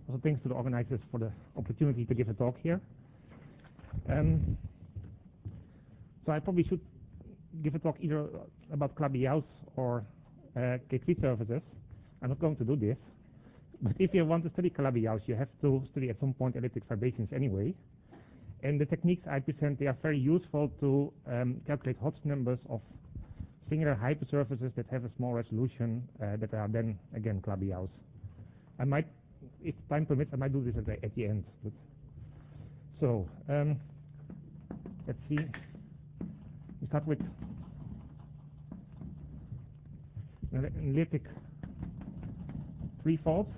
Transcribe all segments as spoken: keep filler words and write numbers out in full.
Also thanks to the organizers for the opportunity to give a talk here. Um, so I probably should give a talk either about Klaviyaus or uh, K three services. I'm not going to do this. But if you want to study Klaviyaus, you have to study at some point elliptic fibrations anyway. And the techniques I present, they are very useful to um, calculate Hodge numbers of singular hypersurfaces that have a small resolution uh, that are then, again, Klaviyaus. I might, if time permits, I might do this at the, at the end. But so, um, let's see. We start with an elliptic threefold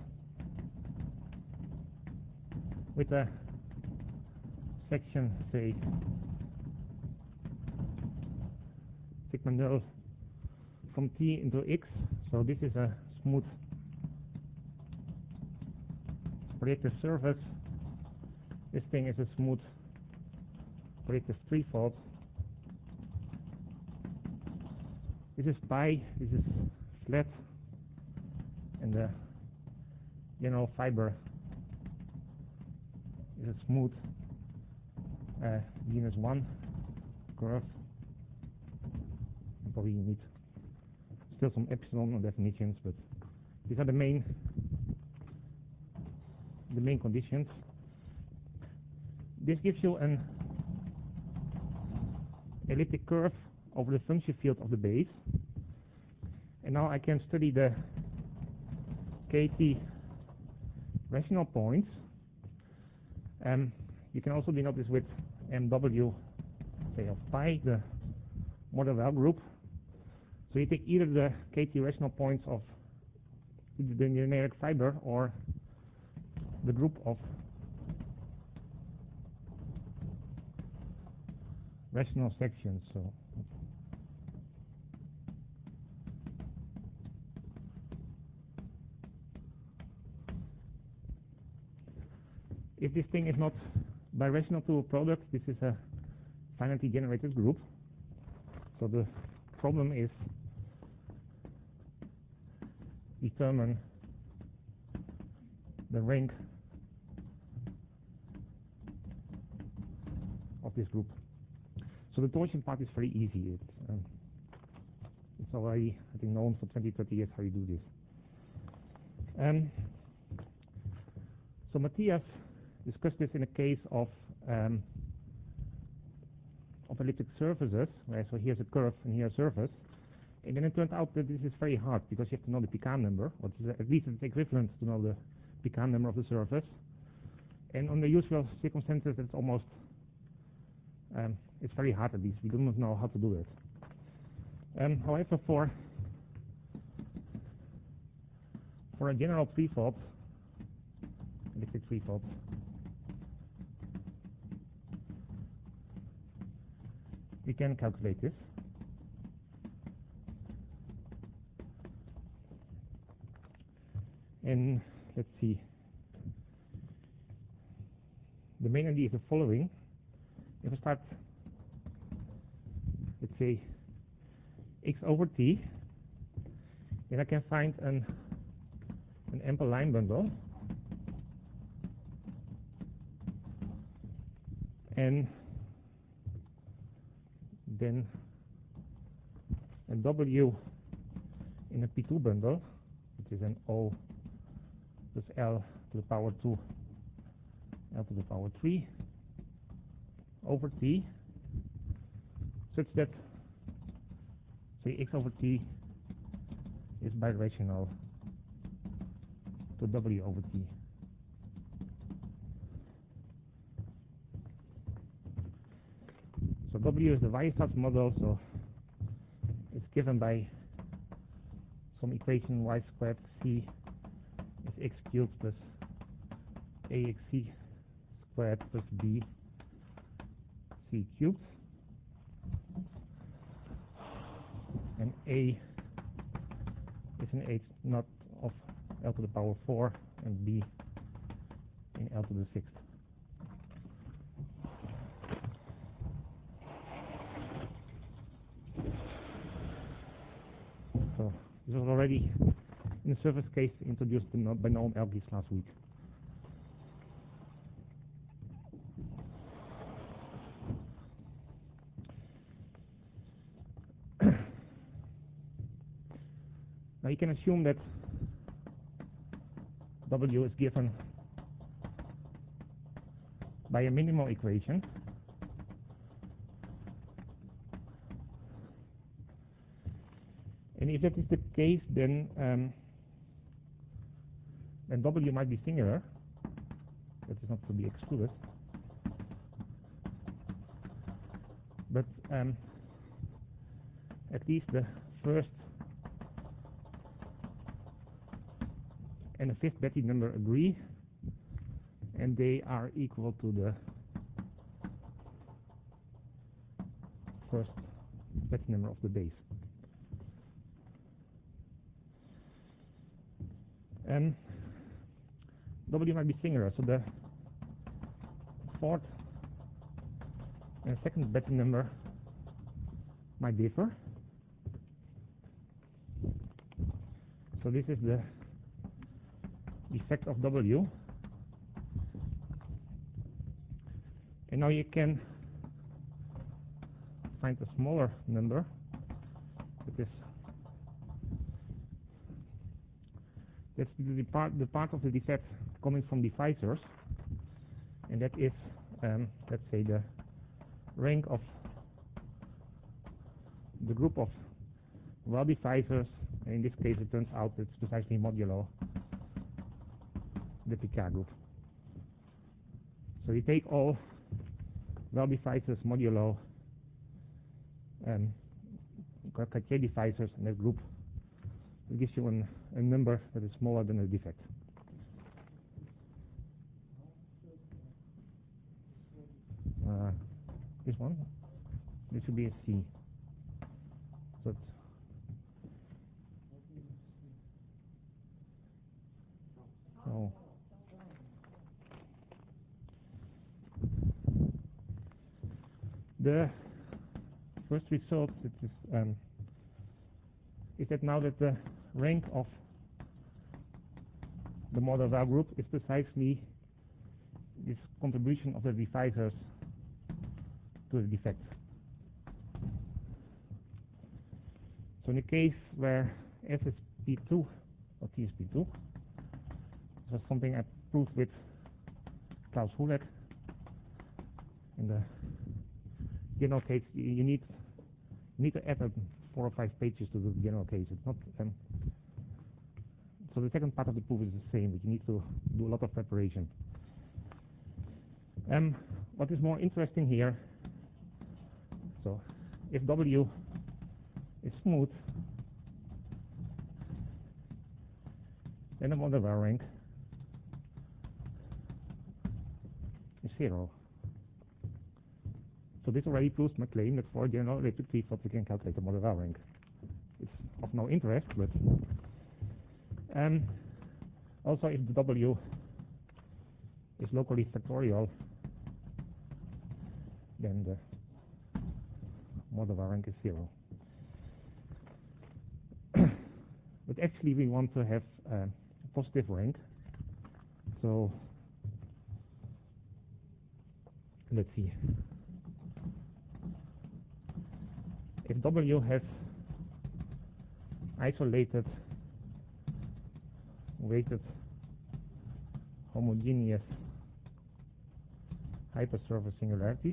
with a section, say, sigma null from T into X. So this is a smooth projective surface. This thing is a smooth projective threefold. This is pi, this is flat, and the general fiber is a smooth uh, genus one curve. You probably need still some epsilon definitions, but these are the main the main conditions. This gives you an elliptic curve over the function field of the base. And now I can study the K T rational points. Um, you can also denote this with M W, say, of pi, the Mordell-Weil group. So you take either the K T rational points of the generic fiber or the group of rational sections. So if this thing is not birational to a product, this is a finitely generated group. So the problem is determine the rank of this group. So the torsion part is very easy. It's, um, it's already, I think, known for twenty, thirty years how you do this. Um, so Matthias discussed this in a case of um, of elliptic surfaces, where so here's a curve and here's a surface, and then it turned out that this is very hard because you have to know the Picard number, or at least it's equivalent to know the Picard number of the surface. And under usual circumstances, it's almost um, it's very hard at least. We do not know how to do it. Um, however, for for a general threefold, elliptic threefold, we can calculate this. And let's see. The main idea is the following. If I start, let's say, x over t, then I can find an an ample line bundle, and then a W in a P two bundle, which is an O plus L to the power two, L to the power three, over T, such that, say, x over T is birational to W over T. So W is the Weierstrass model, so it's given by some equation y squared c is x cubed plus axc squared plus b c cubed, and a is an h naught of L to the power four and b in L to the sixth. This was already in the surface case introduced by Noam Elgis last week. Now you can assume that W is given by a minimal equation. And if that is the case, then um, then W might be singular. That is not to be excluded. But um, at least the first and the fifth Betti number agree, and they are equal to the first Betti number of the base. And W might be singular, so the fourth and second Betti number might differ. So this is the effect of W. And now you can find a smaller number that is that's the part the part of the defect coming from divisors, and that is um, let's say the rank of the group of well divisors, and in this case it turns out it's precisely modulo the Picard group. So you take all well divisors modulo um, Cartier divisors in that group. It gives you an, a number that is smaller than a defect. Uh, this one, this should be a C. So it's so the first result it is, um, is that now that the rank of the Mordor-Val group is precisely this contribution of the divisors to the defect. So in the case where S is P two or T is P two, this was something I proved with Klaus Hulet. In the general case, you need you need to add uh, four or five pages to the general case. It's not. Um, so the second part of the proof is the same, but you need to do a lot of preparation. Um, what is more interesting here? So, if W is smooth, then the Mordor-Val rank is zero. So this already proves my claim that for general elliptic tree-flops we can calculate the Mordor-Val rank. It's of no interest, but um, also if the W is locally factorial, then the Mordor-Val rank is zero. But actually we want to have uh, a positive rank. So let's see. If W has isolated, weighted, homogeneous hypersurface singularities,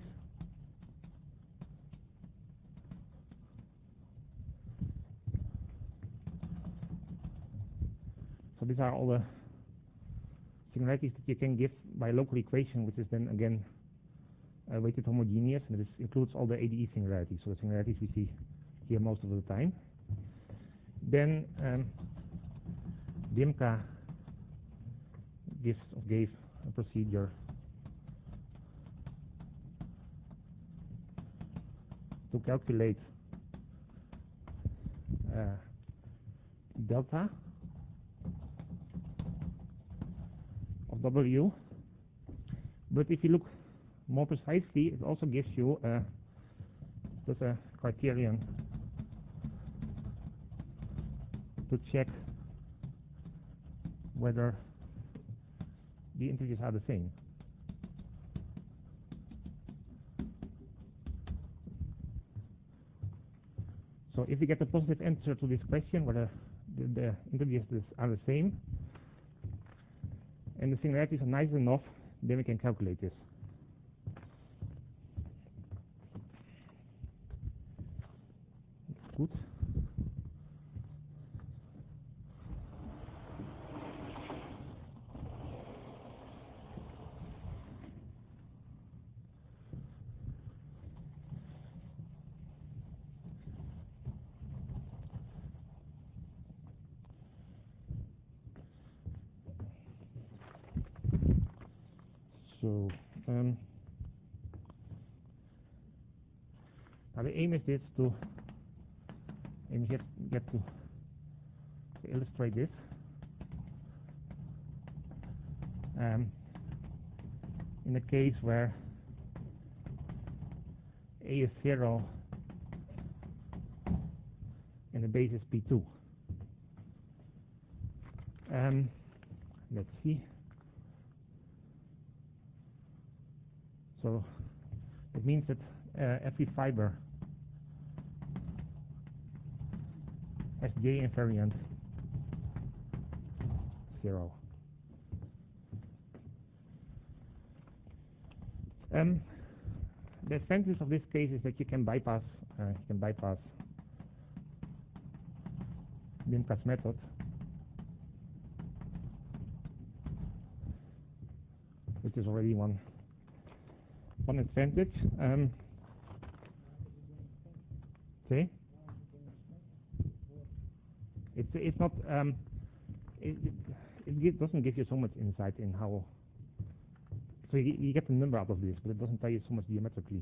so these are all the singularities that you can give by local equation, which is then again uh, weighted homogeneous, and this includes all the A D E singularities, so the singularities we see here most of the time. Then um, Dimka gives or gave a procedure to calculate uh, delta of W, but if you look more precisely, it also gives you uh, just a criterion to check whether the integers are the same. So if we get a positive answer to this question, whether the, the integers are the same, and the singularities are nice enough, then we can calculate this. Good. So um, now the aim is this to and get get to, to illustrate this. Um, in a case where A is zero and the base is P two. Um, let's see. So it means that uh, every fiber has J invariant zero. Um, the advantage of this case is that you can bypass uh, you can bypass Limcas method, which is already one one advantage. Um, okay. It's it's not um, it, it, it give, doesn't give you so much insight in how. So you, you get the number out of this, but it doesn't tell you so much geometrically.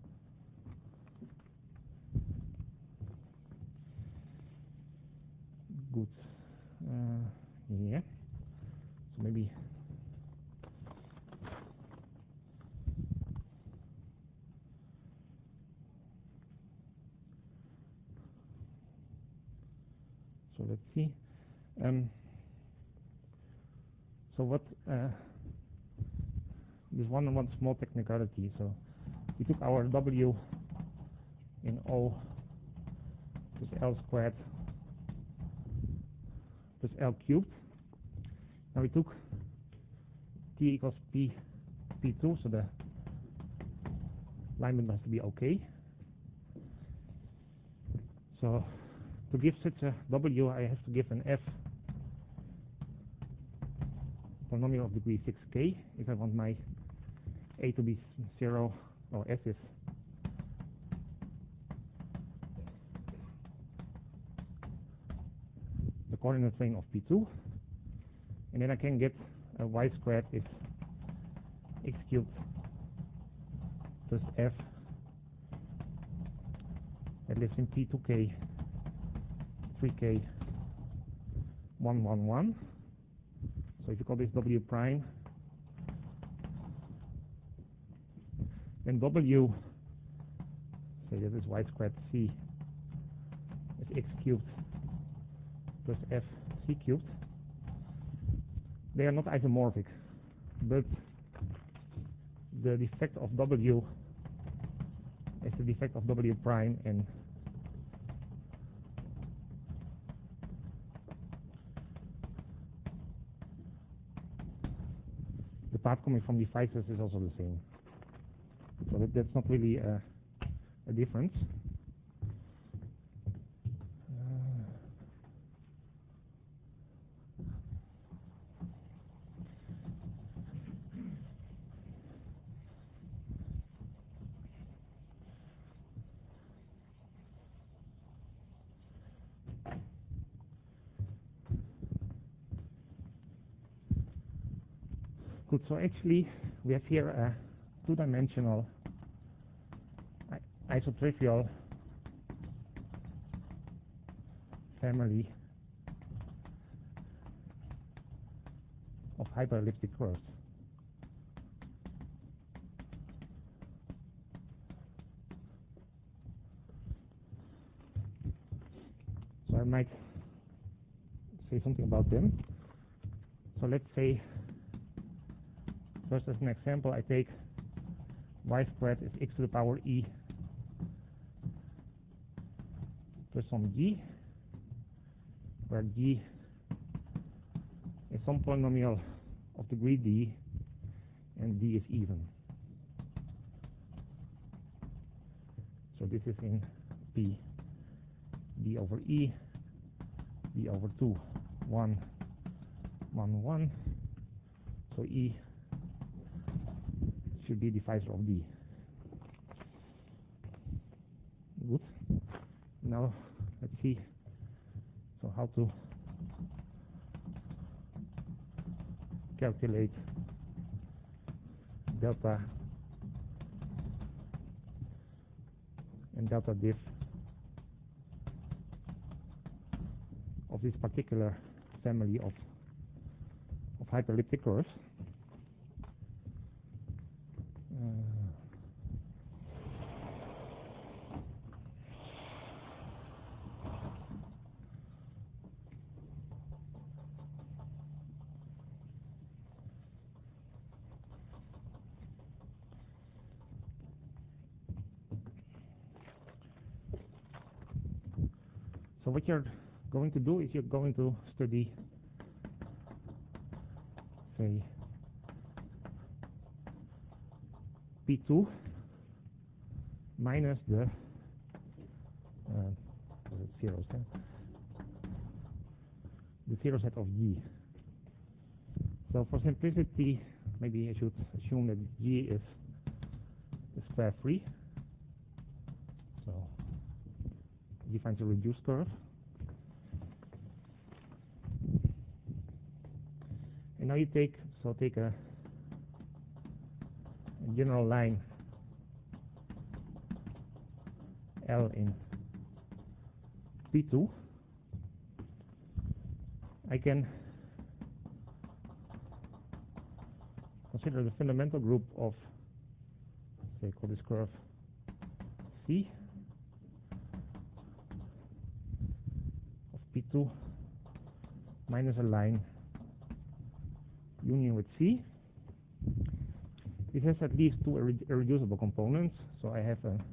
Good. Uh, yeah. So maybe. So let's see. Um, so what? Uh, This one one small technicality. So we took our W in O plus L squared plus L cubed. Now we took T equals P P2, so the alignment has to be okay. So to give such a W, I have to give an F polynomial of degree six K if I want my A to be zero, or S is the coordinate plane of P two, and then I can get a Y squared is X cubed plus F that lives in P two K, three K, one one one. So if you call this W prime, then W, say this is Y squared C, is X cubed plus F C cubed. They are not isomorphic, but the defect of W is the defect of W prime, and the path coming from the physis is also the same. So that, that's not really a, a difference. Uh, Good, so actually we have here a two-dimensional isotrivial family of hyperelliptic curves. So I might say something about them. So let's say, first as an example, I take Y squared is x to the power e plus some g. where G is some polynomial of degree D and D is even. So this is in P, D over E, D over two, one, one, one. So E should be divisor of D. Good. Now let's see so how to calculate delta and delta diff of this particular family of of hyperelliptic curves. Uh, So what you're going to do is you're going to study, say, P two minus the uh, zero set, the zero set of G. So for simplicity, maybe I should assume that G is the square free. So defines a reduced curve. And now you take, so take a, a general line L in P two. I can consider the fundamental group of, say, call this curve C of P two minus a line union with C. This has at least two irre irreducible components, so I have a,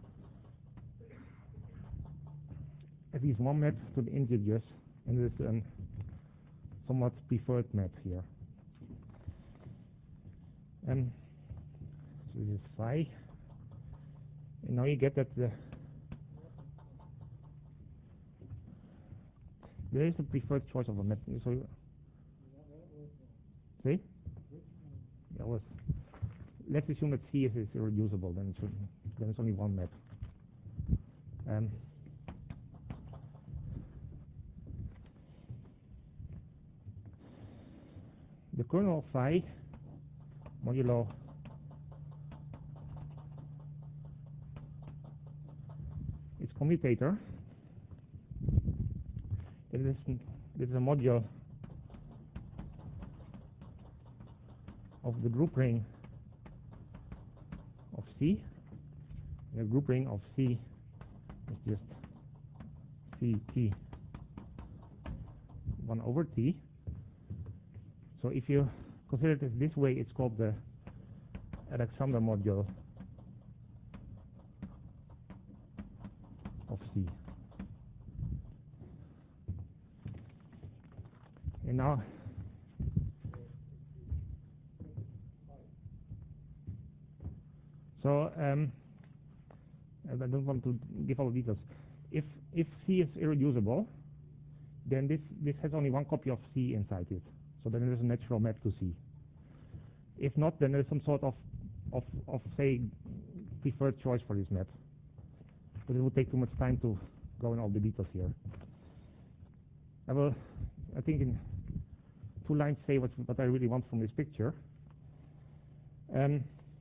at least one map to the integers, and this is a somewhat preferred map here. And so this is phi, and now you get that the there is a preferred choice of a map. So see, yeah, well, let's assume that C is, is irreducible. Then it's then it's only one map. Um, the kernel of phi modulo its commutator. This is, this is a module of the group ring of C. The group ring of C is just C T one over T. So if you consider it this way, it's called the Alexander module of C. And now so um, I don't want to give all the details. If if C is irreducible, then this this has only one copy of C inside it. So then there's a natural map to C. If not, then there's some sort of of of say preferred choice for this map. But it would take too much time to go in all the details here. I will, I think, in two lines say what what I really want from this picture. Um,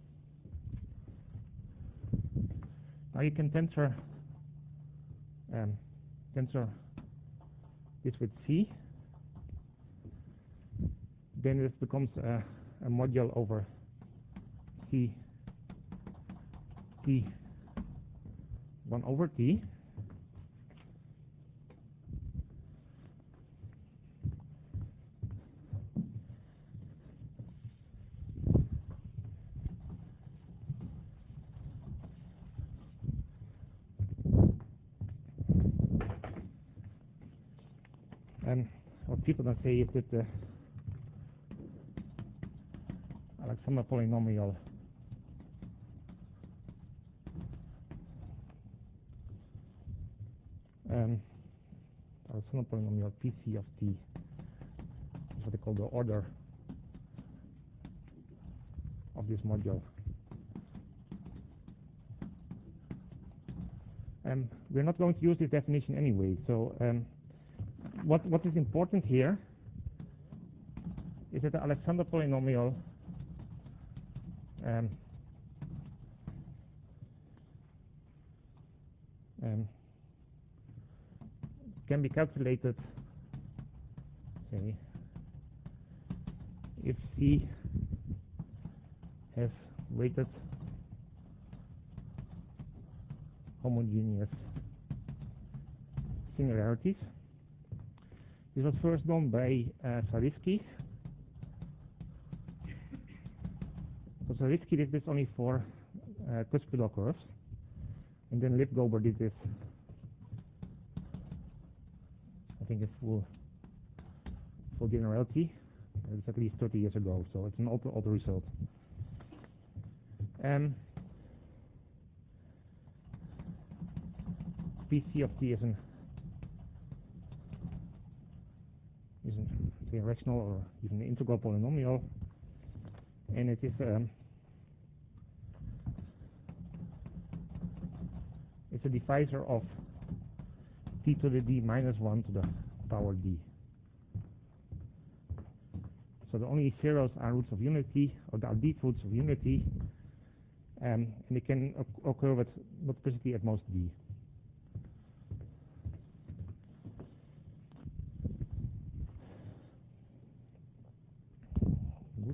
now you can tensor um, tensor this with C. Then this becomes a, a module over C T one over T. what people then say is that the Alexander polynomial um, Alexander polynomial P C of t is what they call the order of this module. Um, we're not going to use this definition anyway, so um, what, what is important here is that the Alexander polynomial um, um, can be calculated, say, if C has weighted homogeneous singularities. This was first done by uh, Zariski. So Zariski did this only for uh, cuspidal curves, and then Lipgober did this, I think, it's full, full generality. It's at least thirty years ago, so it's an old, old result. Um, P C of t is an is an say, rational or even an integral polynomial, and it is um, it's a divisor of t to the d minus one to the power d. So the only zeros are roots of unity, or are deep roots of unity, um, and they can occur with multiplicity at most d. Good.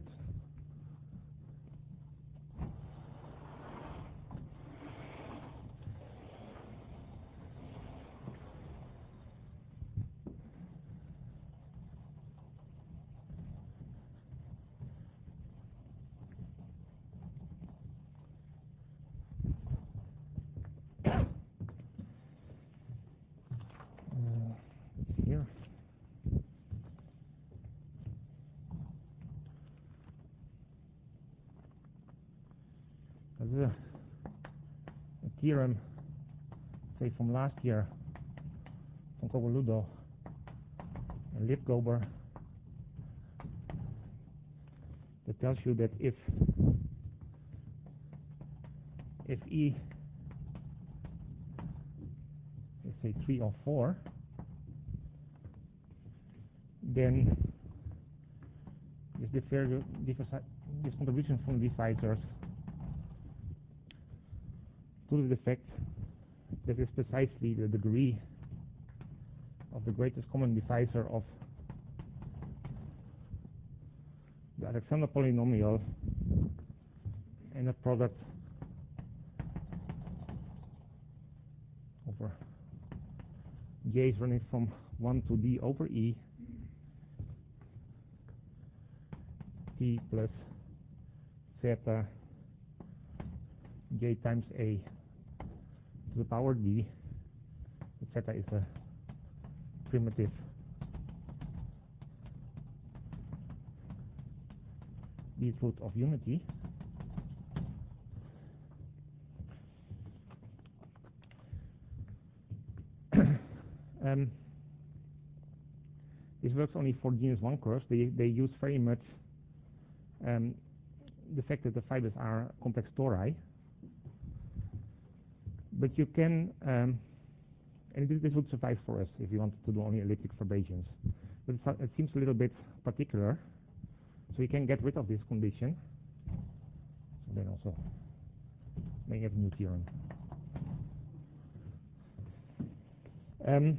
Here. There's a, a theorem, say from last year, from Covoludo and Lipgober, that tells you that if if E is say three or four, then this differ, differ, this contribution from divisors to the effect that is precisely the degree of the greatest common divisor of the Alexander polynomial and a product over j's running from one to d over e t plus zeta j times a to the power d. Zeta is a primitive deep root of unity. um, this works only for genus one curves. They, they use very much um, the fact that the fibers are complex tori. But you can, um, and this, this would suffice for us if you wanted to do only elliptic fibrations. But it's, it seems a little bit particular, so you can get rid of this condition. So then also may have a new theorem. Um,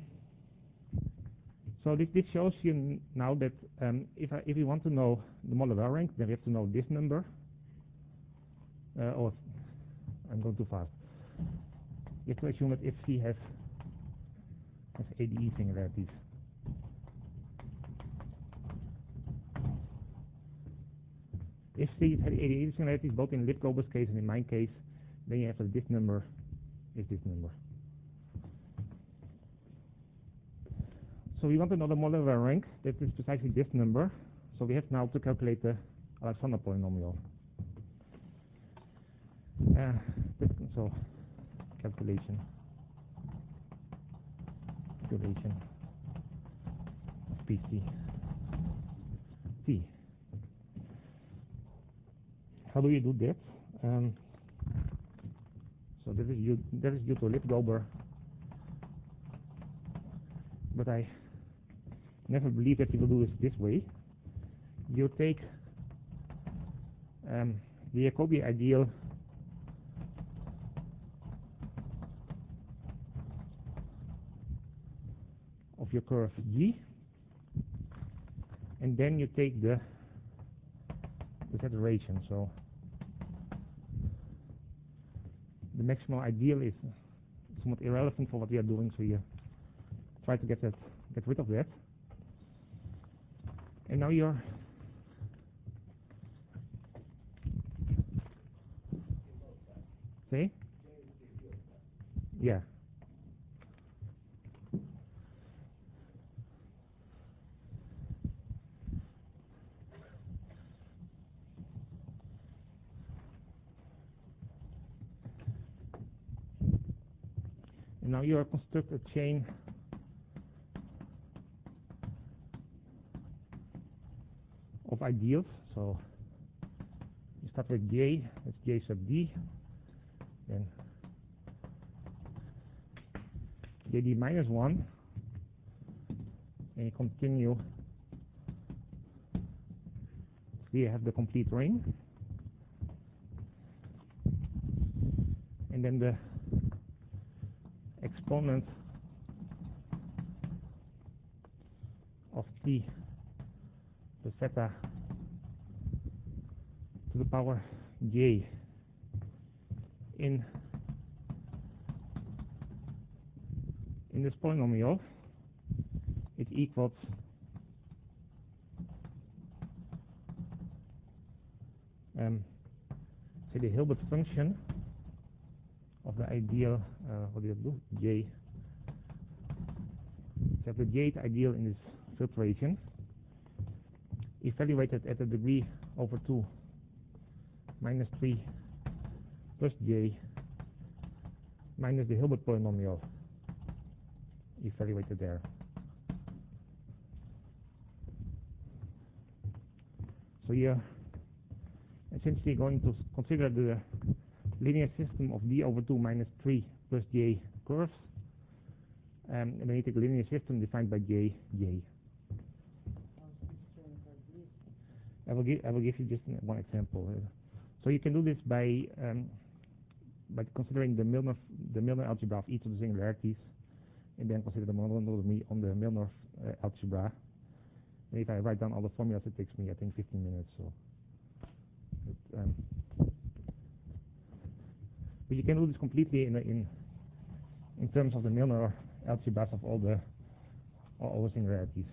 so this, this shows you now that um, if, I, if you want to know the modular rank, then we have to know this number. Uh, or I'm going too fast. You have to assume that if C has, has A D E singularities. If C has A D E singularities, both in Lipgober's case and in my case, then you have that this number is this number. So we want another modular rank that is precisely this number. So we have now to calculate the Alexander polynomial. Uh, so calculation, calculation of P C T. How do you do that? Um, so this is due, that is due to Lipgober, but I never believe that you will do this this way. You take um, the Jacobi ideal of your curve G, and then you take the the saturation. So the maximal ideal is somewhat irrelevant for what we are doing, so you try to get that get rid of that. And now you're say yeah. And now you are construct a chain of ideals. So you start with J, that's J sub D, then J D minus one, and you continue. Here you have the complete ring, and then the exponent of T, the theta to the power J in in this polynomial, it equals um, say the Hilbert function of the ideal, uh, what do you do? J. You have the Jth ideal in this filtration, evaluated at a degree over two minus three plus J minus the Hilbert polynomial evaluated there. So you're essentially going to consider the linear system of D over two minus three plus J curves, um, and then you take a linear system defined by J, J. I will give I will give you just one example. Uh, so you can do this by um, by considering the Milnor the Milnor algebra of each of the singularities, and then consider the monotomy on the Milnor uh, algebra. And if I write down all the formulas, it takes me I think fifteen minutes. So, but, um, but you can do this completely in in in terms of the Milnor algebras of all the all the singularities.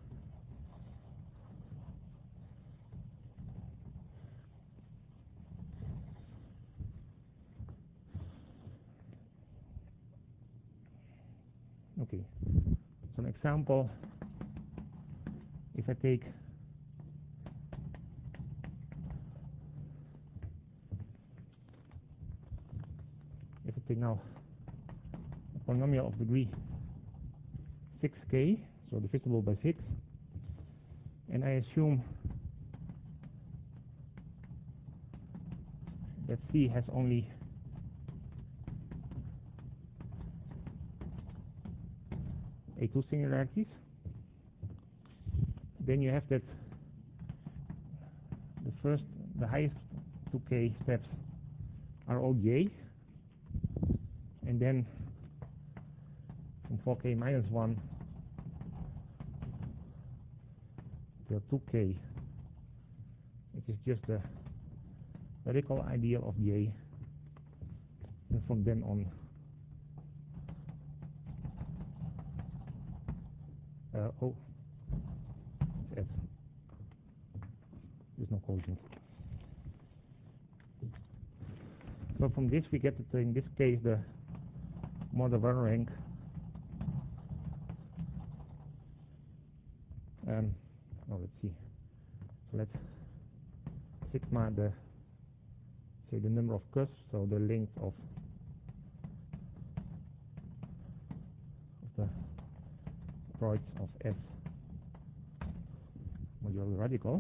Okay, so an example, if I take if I take now a polynomial of degree six k, so divisible by six, and I assume that C has only a two singularities, then you have that the first, the highest two k steps are all J, and then from four k minus one till two k, it is just the radical ideal of J, and from then on uh, oh, it's S. There's no quotient. So from this we get, to, in this case, the modular rank sigma the say the number of cusps, so the length of, of the toroids of S modulo the radical.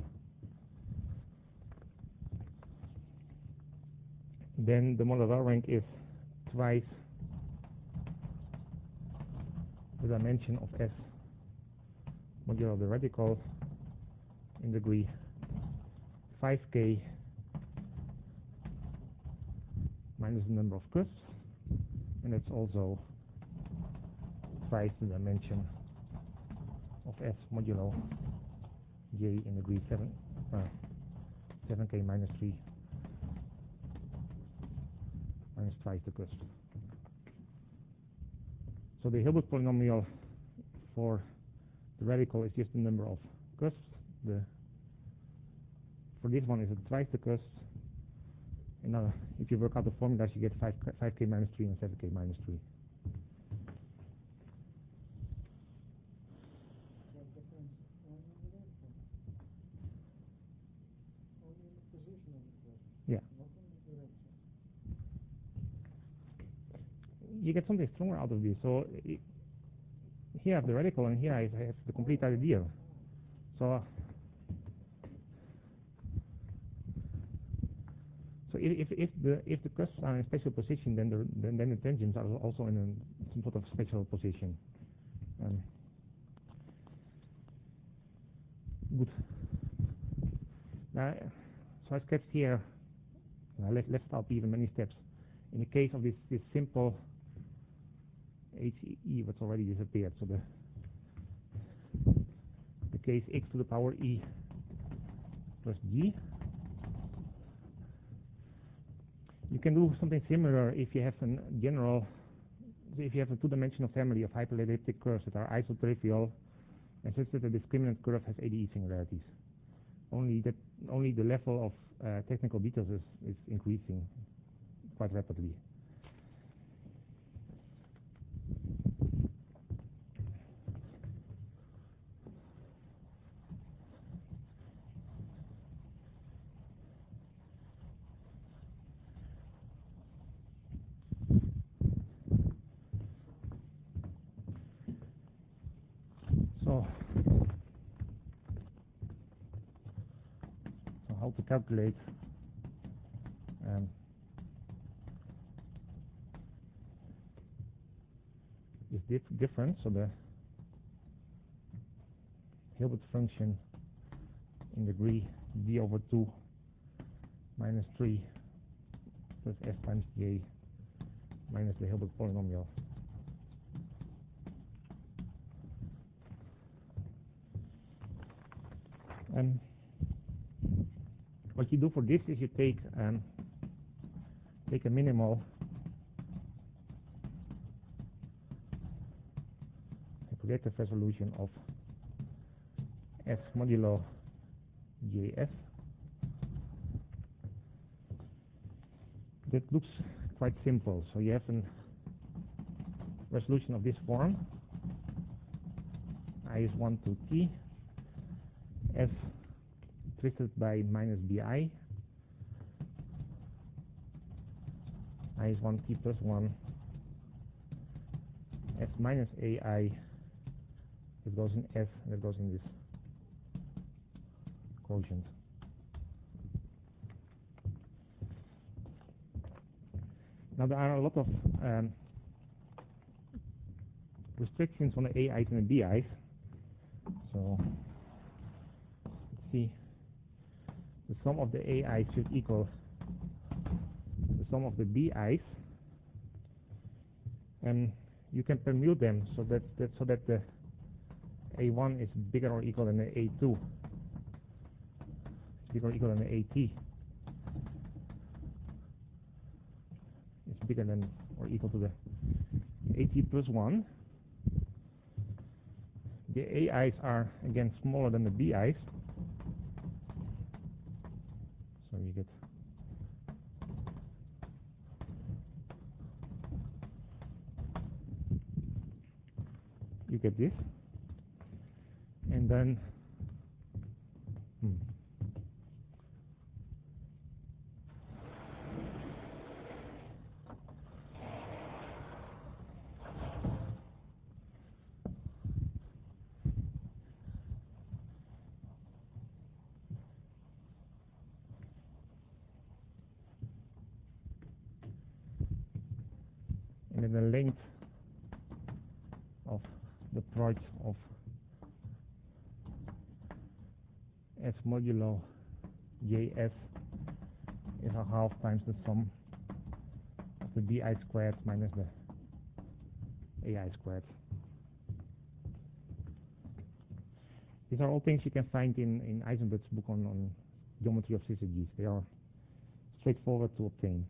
Then the modular rank is twice the dimension of S modulo the radical in degree five K minus the number of cusps, and it's also twice the dimension of S modulo J in degree seven, uh, seven K minus three minus twice the cusp. So the Hilbert polynomial for the radical is just the number of cusps. The for this one is it twice the cusps. And now, if you work out the formulas, you get five K minus three and seven K minus three. Yeah. You get something stronger out of this. So it, here I have the radical, and here I have the complete idea. So, so if if the if the cusps are in a special position, then the then, then the tangents are also in a, some sort of special position. Um, good. Now, so I sketched here. Uh, let, let's stop even many steps. In the case of this this simple H E, what's already disappeared. So the the case x to the power e plus g. You can do something similar if you have a general, if you have a two-dimensional family of hyperelliptic curves that are isotrivial, and such that the discriminant curve has A D E singularities. Only that only the level of uh, technical details is, is increasing quite rapidly. So, so how to calculate um, is dif different? So the Hilbert function in degree d over two minus three plus s times j minus the Hilbert polynomial. And what you do for this is you take um, take a minimal projective resolution of S modulo J S. That looks quite simple. So you have a resolution of this form. I is one to t. S twisted by minus bi. I is one t plus one. S minus ai. That goes in S, that goes in this quotient. Now there are a lot of um, restrictions on the A I's and the B I's. So let's see. The sum of the A I's should equal the sum of the B I's, and you can permute them so that, that so that the A one is bigger or equal than the A two, bigger or equal than the A T. It's bigger than or equal to the A T plus one. The A I's are again smaller than the B I's. So you get you get this. And then hmm, minus the length of the product of S modulo Js is a half times the sum of the bi squared minus the ai squared. These are all things you can find in, in Eisenberg's book on, on geometry of syzygies. They are straightforward to obtain.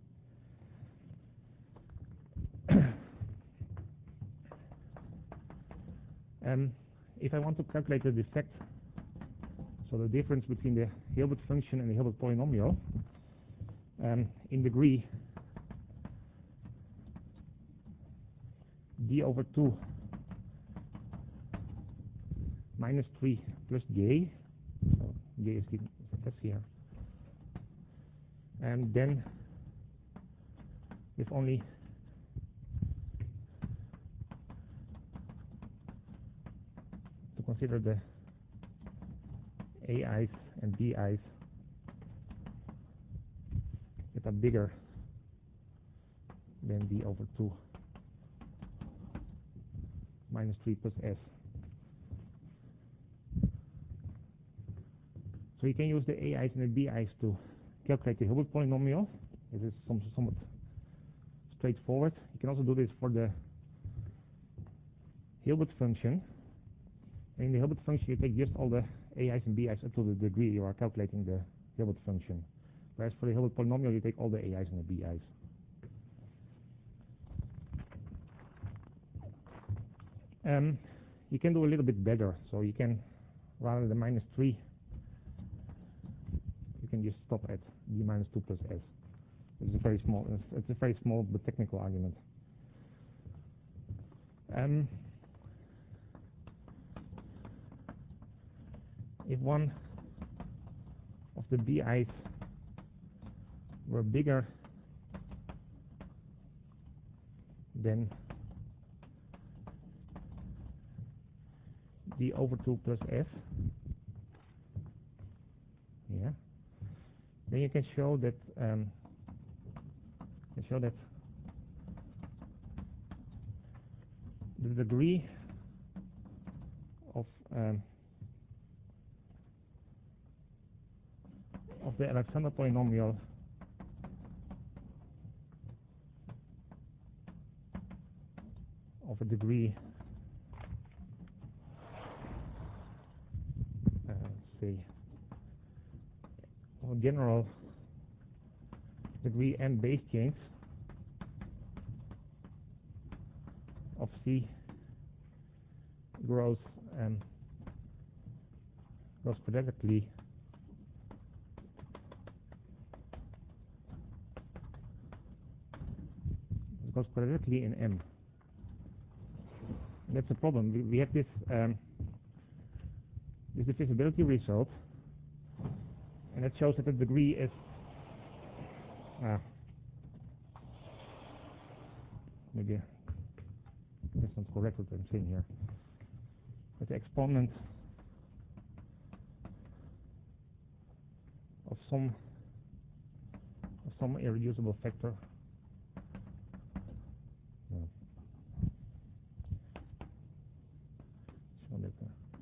um, if I want to calculate the defect, so the difference between the Hilbert function and the Hilbert polynomial, um, in degree d over two minus three plus j, so j is given as here, and then if only to consider the ai's and bi's that are bigger than d over two minus three plus s. So you can use the ai's and the bi's to calculate the Hilbert polynomial. This is some, somewhat straightforward. You can also do this for the Hilbert function. And in the Hilbert function, you take just all the ai's and bi's up to the degree you are calculating the Hilbert function. Whereas for the Hilbert polynomial, you take all the ai's and the bi's. Um, you can do a little bit better. So you can, rather than minus three, you can just stop at d minus two plus s. It's a very small, it's a very small but technical argument. Um, if one of the bi's were bigger than d over two plus s, yeah, then you can show that um, you show that the degree of um, of the Alexander polynomial of a degree uh, say or general degree n base chains of C grows um, grows quadratically goes quadratically in M. That's a problem. We, we have this um, this divisibility result, and it shows that the degree is ah, maybe that's not correct what I'm saying here. But the exponent of some of some irreducible factor. No. So that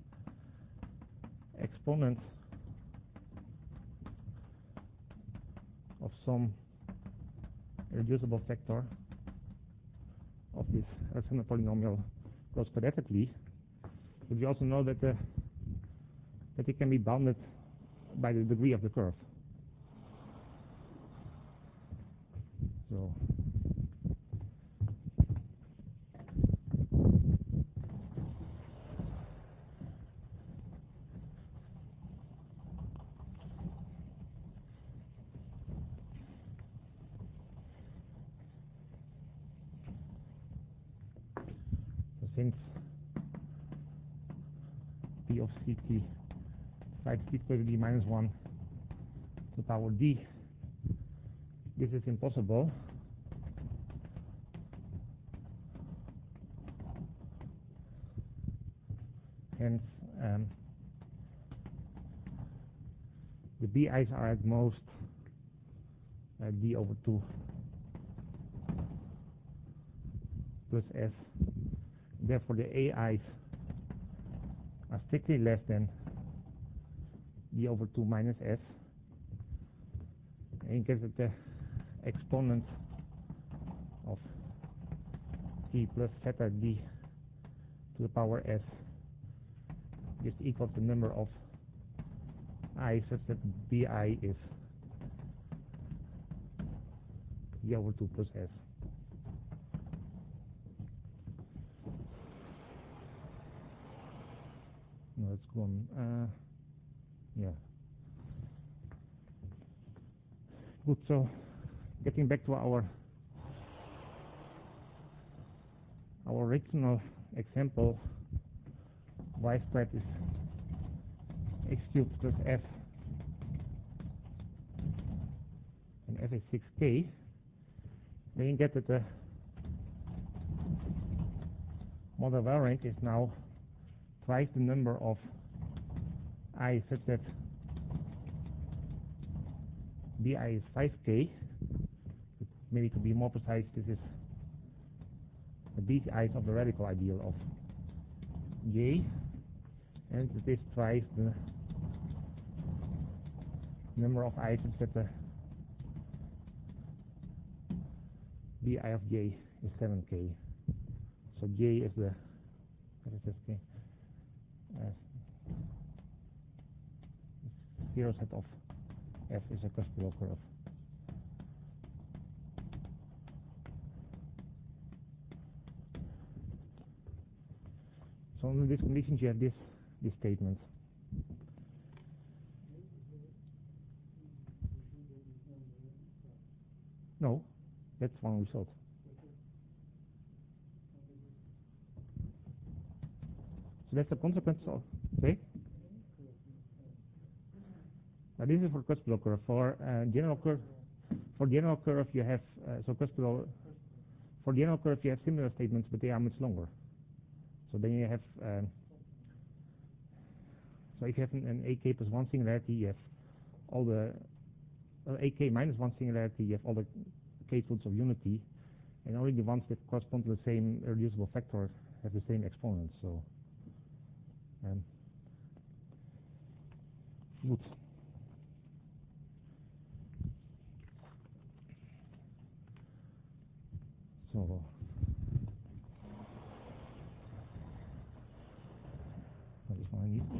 the exponent of some irreducible factor of this Alexander polynomial goes quadratically, but we also know that the that it can be bounded by the degree of the curve. So since P of ct side c squared d minus one to the power d, this is impossible, hence um, the bi's are at most uh, d over two plus S. Therefore, the A I's are strictly less than d over two minus S. And you get that the exponent of t plus theta d to the power S is equal to the number of I such that bi is d over two plus S. No, it's gone. Uh, yeah. Good. So, getting back to our our original example, y squared is x cubed plus f, and f is six k. Then you get that the model variant is now twice the number of I such that bi is five k. Maybe to be more precise, this is the b i's of the radical ideal of J, and it is twice the number of i's such that the bi of J is seven k. So J is the what is this K? Uh, zero set of F is a Kuspilov curve. So under these conditions, you have this this statement. No, that's one result. So that's the consequence of, okay? Now this is for Kuspilov curve. For uh, general curve, for general curve you have uh, so Kuspilov. For general curve you have similar statements, but they are much longer. So then you have um, so if you have an, an A K plus one singularity, you have all the uh, A K minus one singularity, you have all the K roots of unity, and only the ones that correspond to the same irreducible factor have the same exponents. So. Um, good. So that is what I need.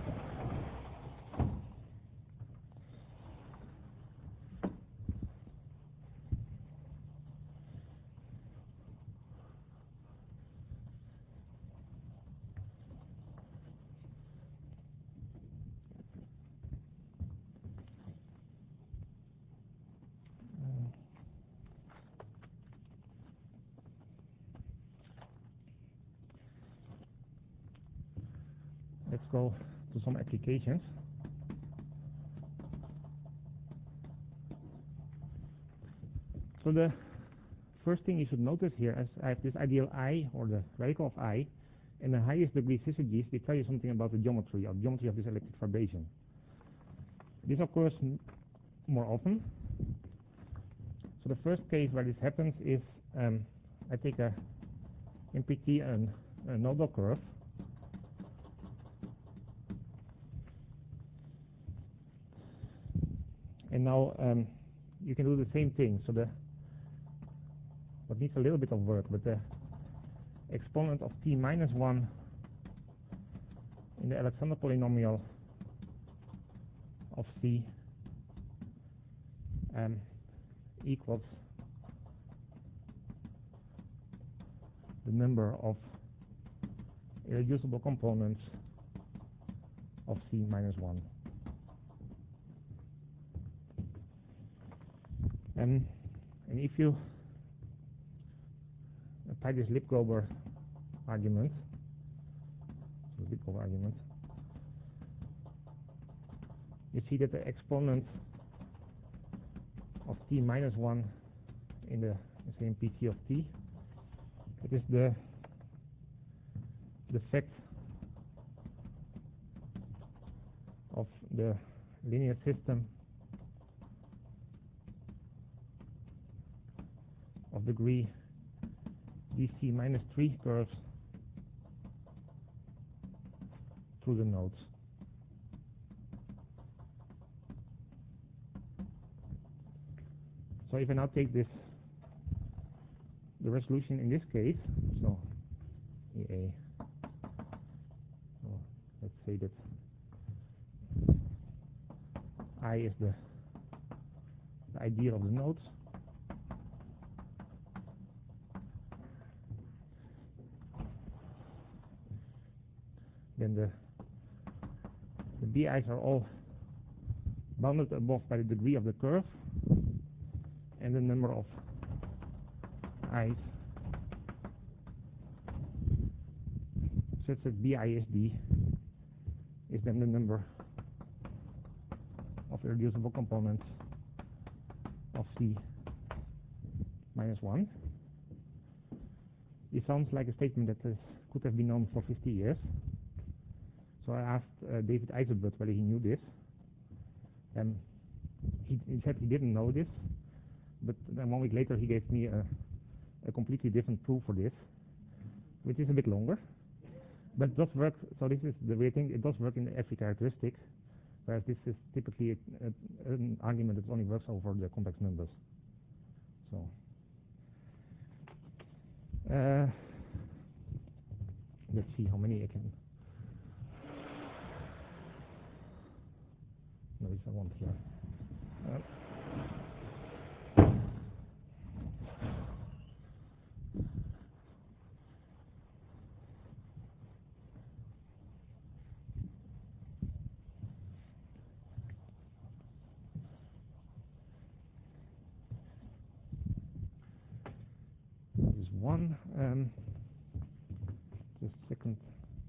Let's go to some applications. So the first thing you should notice here is I have this ideal I, or the radical of I, and the highest degree syzygies, they tell you something about the geometry, or geometry of this electric vibration. This occurs more often. So the first case where this happens is um, I take a M P T and a nodal curve. And now um, you can do the same thing. So the what needs a little bit of work, but the exponent of t minus one in the Alexander polynomial of C um, equals the number of irreducible components of C minus one. Um, and if you apply this Lipgober argument, so Lipgober argument, you see that the exponent of t minus one in the same P T of t, it is the the fact of the linear system of degree D C minus three curves through the nodes. So if I now take this, the resolution in this case, so E A, so let's say that I is the, the ideal of the nodes. Then the, the B Is are all bounded above by the degree of the curve and the number of I's such that B I S D is then the number of irreducible components of C minus one. It sounds like a statement that is, could have been known for fifty years. So I asked uh, David Eisenbert whether he knew this. And he, he said he didn't know this, but then one week later he gave me a, a completely different proof for this, which is a bit longer. But it does work, so this is the weird thing, it does work in every characteristic, whereas this is typically a, a, an argument that only works over the complex numbers. So, uh, let's see how many I can. No, this I want here. Uh, There's one, um, just a second.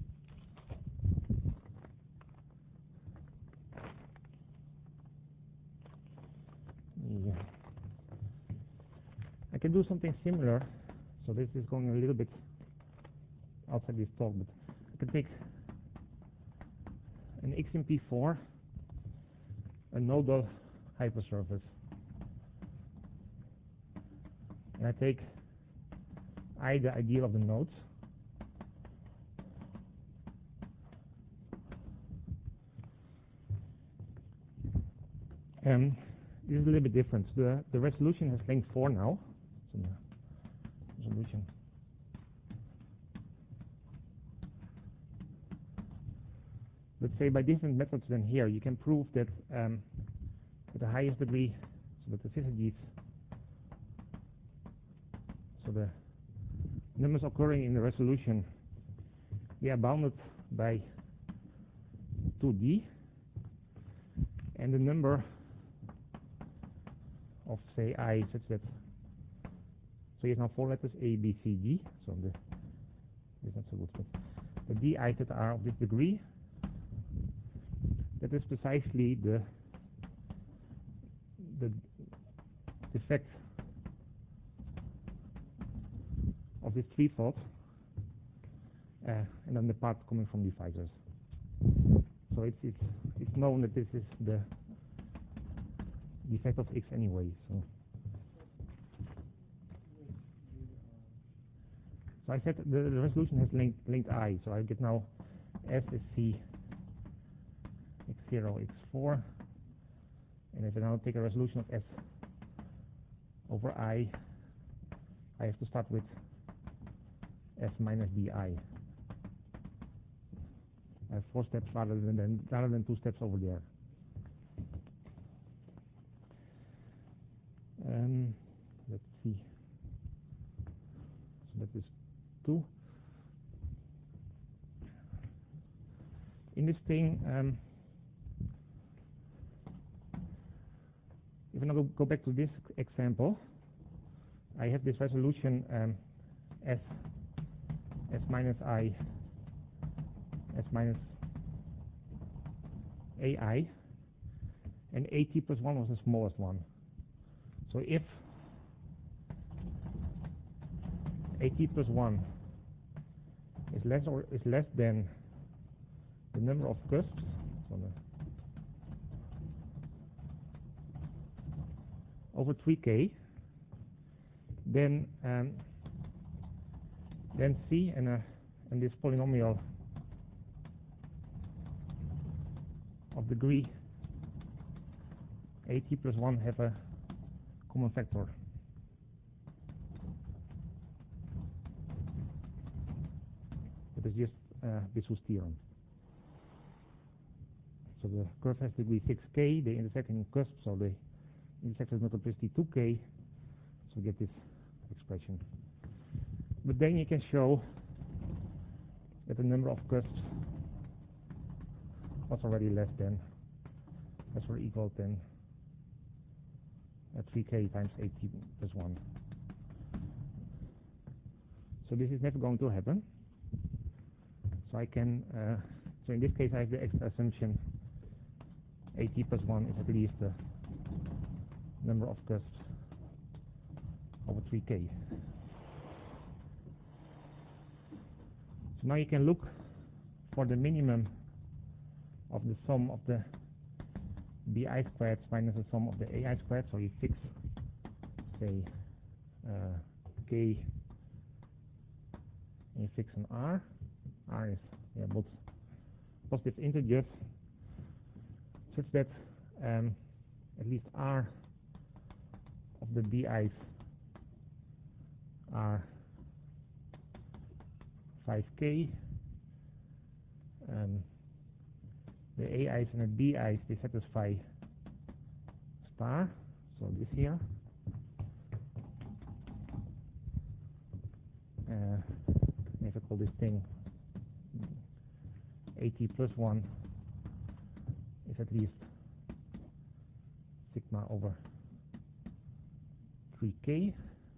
Yeah. I can do something similar. So this is going a little bit outside this talk, but I can take an X M P four, a nodal hypersurface, and I take I, the ideal of the nodes, and this is a little bit different. The, the resolution has length four now. So the resolution. Let's say by different methods than here, you can prove that um, at the highest degree, so that the syzygies, so the numbers occurring in the resolution, they are bounded by two D, and the number of, say, I such that, so you have now four letters A, B, C, D, so the, it's not so good, but the D I's that are of this degree, that is precisely the, the defect of this threefold, uh, and then the part coming from the divisors. So it's, it's, it's known that this is the defect of X anyway. So, so I said the, the resolution has length, length I, so I get now S is C x zero, x four, and if I now take a resolution of S over I, I have to start with S minus D I. I have four steps rather than, rather than two steps over there. Um, let's see. So that is two. In this thing, um, if I now go, go back to this example, I have this resolution um, S, S minus I, S minus A I, and A T plus one was the smallest one. So if A T plus one is less or is less than the number of cusps, so the over three K, then um, Then C and, uh, and this polynomial of degree at plus one have a common factor. It is just uh, Bezout's theorem. So the curve has degree six k, they intersect in cusp, so they intersect with multiplicity two k, so get this expression. But then you can show that the number of cusps was already less than, less or equal than at three k times at plus one. So this is never going to happen. So I can, uh, so in this case I have the extra assumption at plus one is at least the number of cusps over three k. So now you can look for the minimum of the sum of the bi squared minus the sum of the ai squared. So you fix, say, uh, k, and you fix an r. R is yeah, both positive integers, such that um, at least r of the bi's are five k. Um, the ai's and the bi's, they satisfy star, so this here. Uh, if I call this thing at plus one is at least sigma over three k.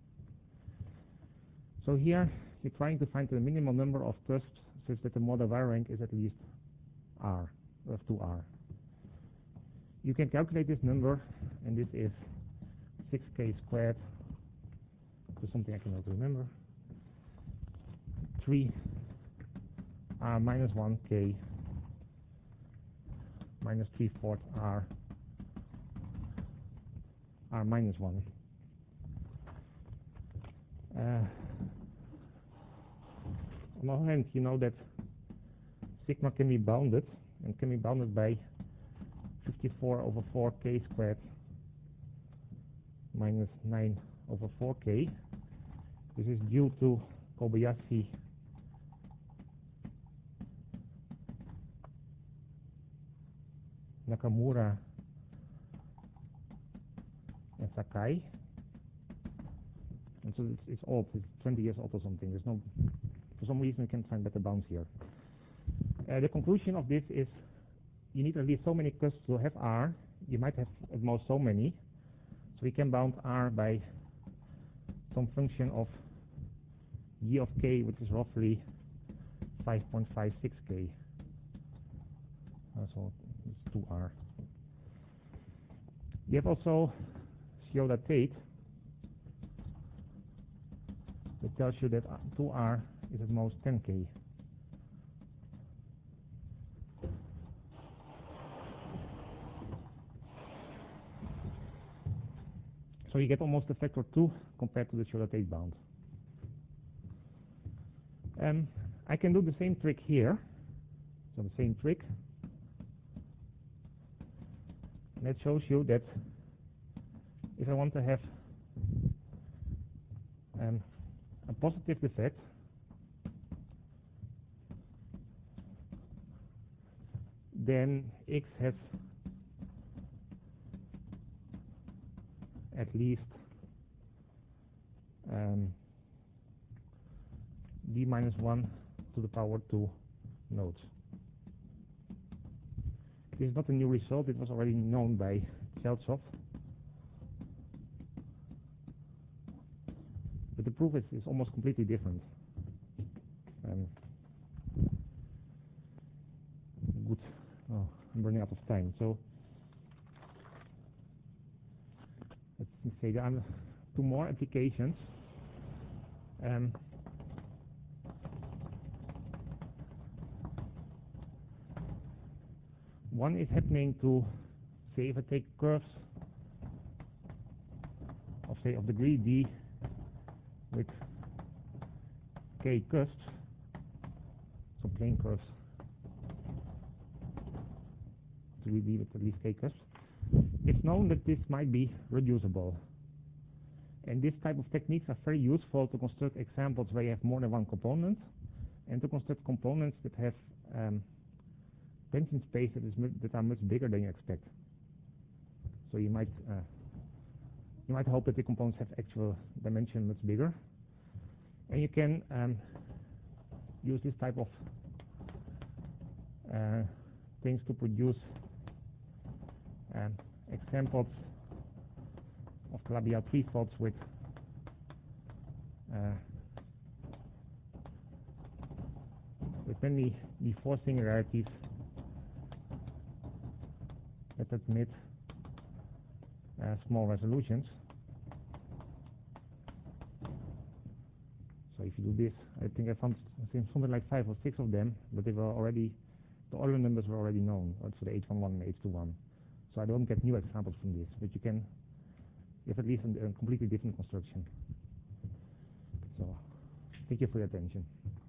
So here you're trying to find the minimal number of cusps such that the Mordaunt rank is at least r, of two r. You can calculate this number, and this is six k squared, to something I cannot remember, three r minus one k minus three fourths r r minus one. Uh, on the other hand, you know that sigma can be bounded, and can be bounded by fifty-four over four k squared minus nine over four k. This is due to Kobayashi Nakamura and Sakai, and so it's, it's old, it's twenty years old or something. There's no, for some reason we can't find better bounds here. Uh, the conclusion of this is you need at least so many cusps to have R. You might have at most so many, so we can bound R by some function of g of k, which is roughly five point five six k. Uh, so it's two r. We have also Schrödinger Tate that tells you that two r is at most ten k. So you get almost a factor two compared to the Schrödinger Tate bound. Um, I can do the same trick here. So the same trick. And that shows you that if I want to have um, a positive effect, then X has at least um, d minus one to the power two nodes. This is not a new result, it was already known by Cheltsov. But the proof is, is almost completely different. Um, good. Oh, I'm running out of time. So let's say there are two more applications. Um, one is happening to, say, if I take curves of, say, of degree d with k cusps, so plane curves to leave it at least k cusps, it's known that this might be reducible. And this type of techniques are very useful to construct examples where you have more than one component, and to construct components that have um, tension space that, is that are much bigger than you expect. So you might uh, you might hope that the components have actual dimension much bigger, and you can um, use this type of uh, things to produce um, examples of Calabi-Yau three faults with uh, with many the four singularities that admit uh, small resolutions. So if you do this, I think I found something like five or six of them, but they were already, the Euler numbers were already known, also the H one one and H two one. So I don't get new examples from this, but you can, you have at least a, a completely different construction. So thank you for your attention.